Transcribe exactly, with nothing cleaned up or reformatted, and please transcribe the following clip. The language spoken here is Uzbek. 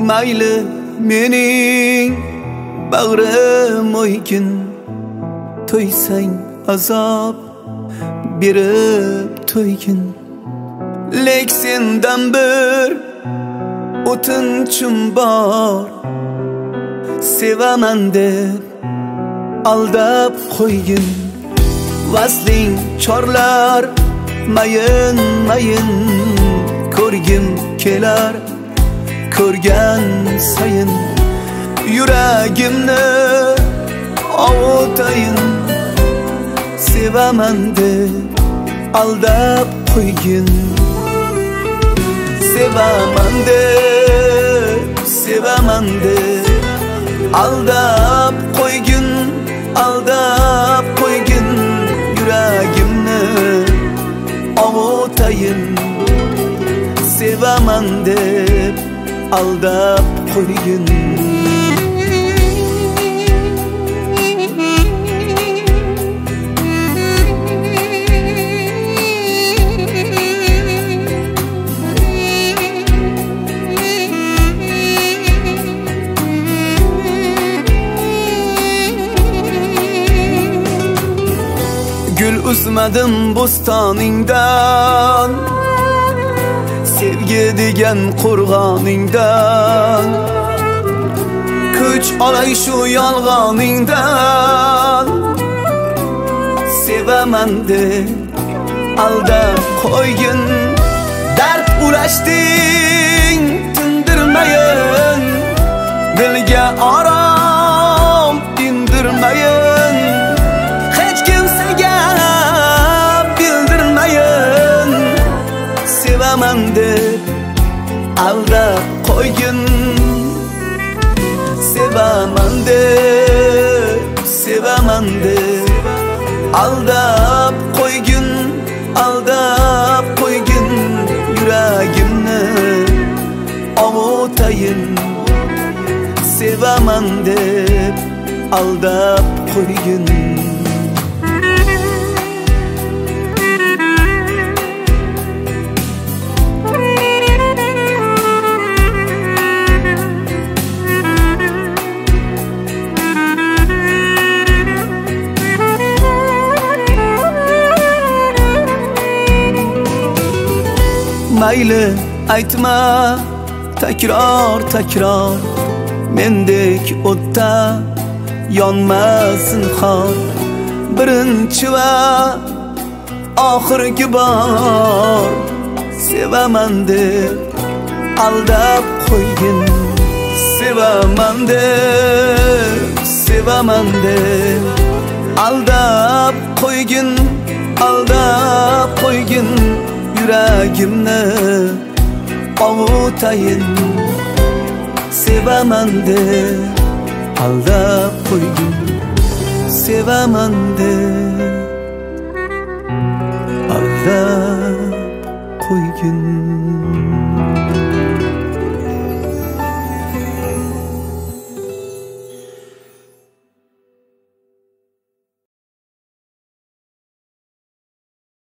mayli mening bag'rim o'ygin, to'ysang azob berib to'ygin. Lek sendan bir o'tinchim bor, sevaman deb aldab qo'ygin. Vasling chorlar mayin mayin, ko'rgim kelar ko'rgan sayin. Yuragimni ovutayin, sevaman deb aldab qo'ygin. Sevaman deb, sevaman deb aldab qo'ygin, aldab qo'ygin. Yuragimni ovutayin, sevaman deb aldab qo'ygin. Gül uzmadim bo'stoningdan, sevgi degan qo'rg'oningdan. Kuch olay shu yolg'oningdan, sevaman deb aldab qo'ygin. Dard ulashding tindirmayin, dilga orom indirmayin. Hech kimsaga bildirmayin, sevaman deb aldab qo'ygin. Sevaman deb, sevaman deb aldab qo'ygin, aldab qo'ygin. Yuragimni ovutayin, sevaman deb aldab qo'ygin. Mayli aytma takror takror, mendek o'tda yonmasin xor. Birinchi va oxirgi bor, sevaman deb aldab qo'ygin. Sevaman deb, sevaman deb aldab qo'ygin, aldab qo'ygin. Yuragimni ovutayin, sevaman deb aldab qo'ygin. Sevaman deb aldab qo'ygin.